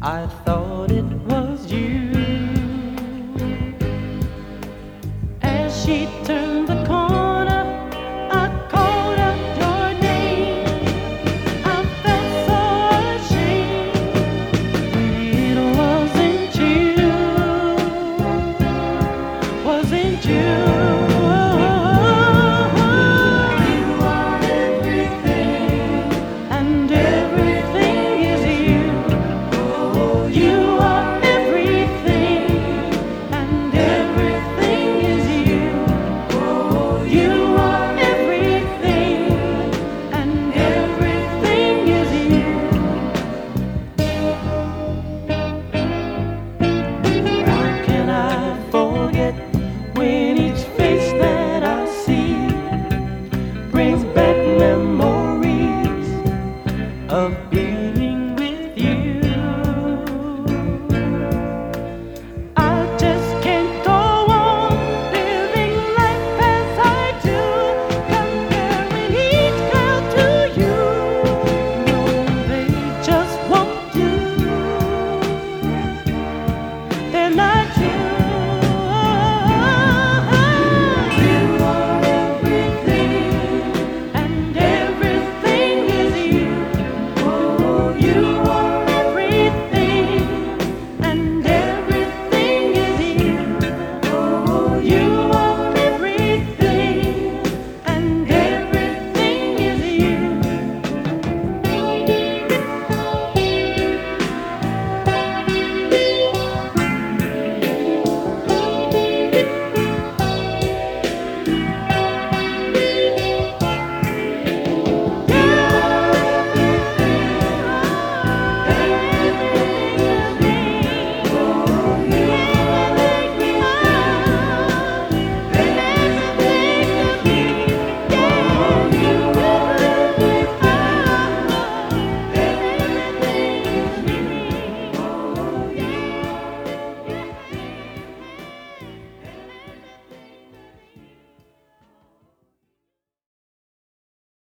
I thought it was you. As she turned the corner, I called out your name. I felt so ashamed when it wasn't you. Wasn't you? And everything is you. You